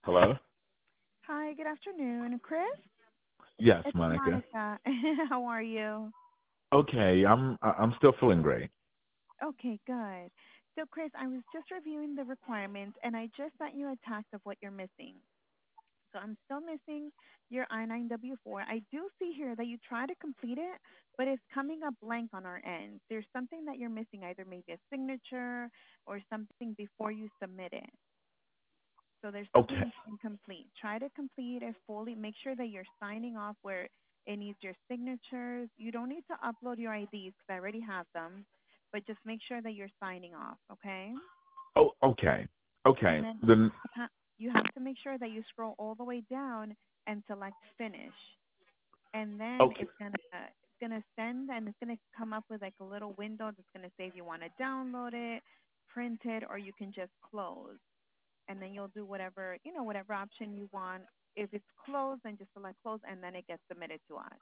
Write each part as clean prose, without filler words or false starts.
Hello? Hi, good afternoon, Chris. Yes, It's Monica. Monica. How are you? Okay, I'm still feeling great. Okay, good. So, Chris, I was just reviewing the requirements and I just sent you a text of what you're missing. So, I'm still missing your I-9W4. I do see here that you try to complete it, but it's coming up blank on our end. There's something that you're missing, either maybe a signature or something before you submit it. So there's Okay. something incomplete. Try to complete it fully. Make sure that you're signing off where it needs your signatures. You don't need to upload your IDs because I already have them, but just make sure that you're signing off, okay? Oh, okay. And Okay. then Then you have to make sure that you scroll all the way down and select finish. And then okay. it's gonna send and it's gonna come up with like a little window that's gonna say if you want to download it, print it, or you can just close. And then you'll do whatever, whatever option you want. If it's closed, then just select close, and then it gets submitted to us.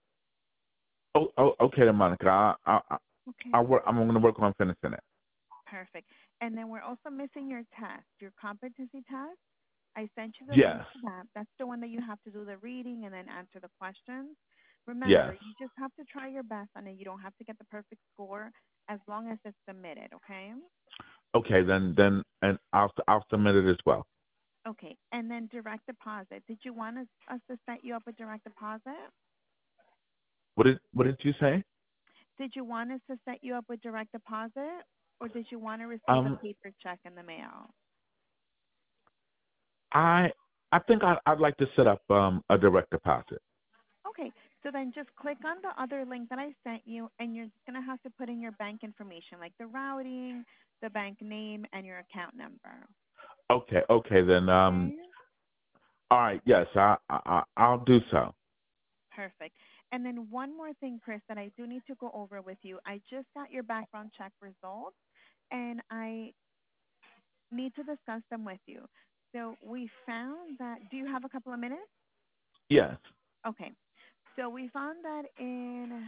Okay, then, Monica. Okay. I'm going to work on finishing it. Perfect. And then we're also missing your test, your competency test. I sent you the link Yes. to that. That's the one that you have to do the reading and then answer the questions. Remember, Yes. you just have to try your best on it. You don't have to get the perfect score as long as it's submitted, okay? Okay, then and I'll submit it as well. Okay. And then direct deposit. Did you want us to set you up with direct deposit? What did you say? Did you want us to set you up with direct deposit, or did you want to receive a Um paper check in the mail? I I think I'd like to set up a direct deposit. Okay, so then just click on the other link that I sent you, and you're just going to have to put in your bank information, like the routing, the bank name, and your account number. Okay, then Okay? all right, yes, I'll do so. Perfect. And then one more thing, Chris, that I do need to go over with you. I just got your background check results, and I need to discuss them with you. So we found that, do you have a couple of minutes? Yes. Okay. So we found that in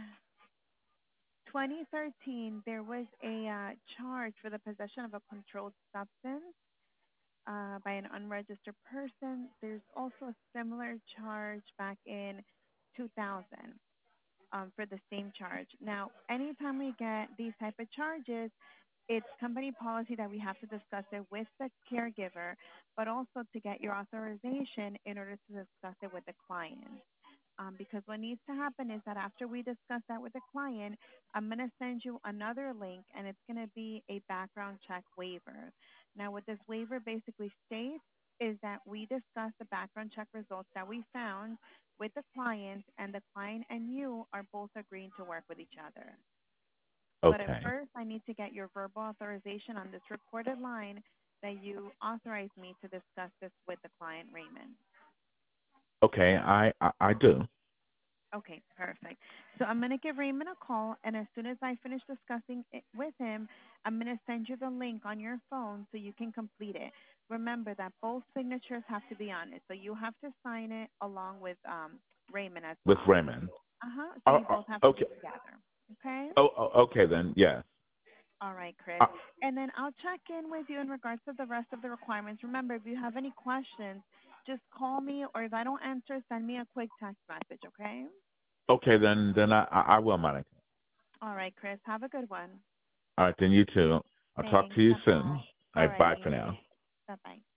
2013, there was a charge for the possession of a controlled substance by an unregistered person. There's also a similar charge back in 2000 for the same charge. Now, anytime we get these type of charges, it's company policy that we have to discuss it with the caregiver, but also to get your authorization in order to discuss it with the client. Because what needs to happen is that after we discuss that with the client, I'm going to send you another link and it's going to be a background check waiver. Now, what this waiver basically states is that we discuss the background check results that we found with the client, and the client and you are both agreeing to work with each other. But at Okay. first, I need to get your verbal authorization on this recorded line that you authorize me to discuss this with the client, Raymond. Okay, I do. Okay, perfect. So I'm going to give Raymond a call, and as soon as I finish discussing it with him, I'm going to send you the link on your phone so you can complete it. Remember that both signatures have to be on it, so you have to sign it along with Raymond as With well. Raymond. So you Oh, both have to be okay. together. Okay? Okay then. Yes. All right, Chris. Uh, And then I'll check in with you in regards to the rest of the requirements. Remember, if you have any questions, just call me, or if I don't answer, send me a quick text message, okay? okay then I will, Monica. All right, Chris. Have a good one. All right, then you too. I'll talk Thanks. to you soon. Bye-bye. All All right, bye righty. for now. Bye-bye.